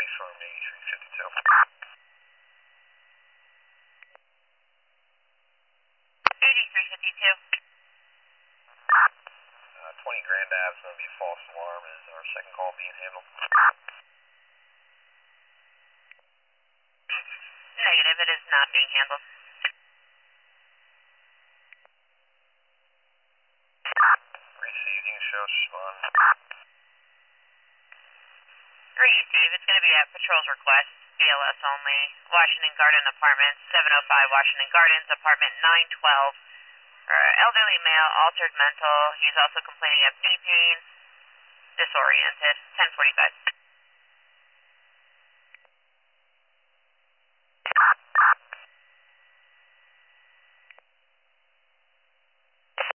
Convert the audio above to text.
storm 8352. 8352. 20 Grand Ave is going to be a false alarm. Is our second call being handled? Negative, it is not being handled. Receiving show respond. Receive, it's going to be at patrol's request, BLS only, Washington Garden Apartments, 705 Washington Gardens, apartment 912. Elderly male, altered mental. He's also complaining of knee pain, disoriented, 1045.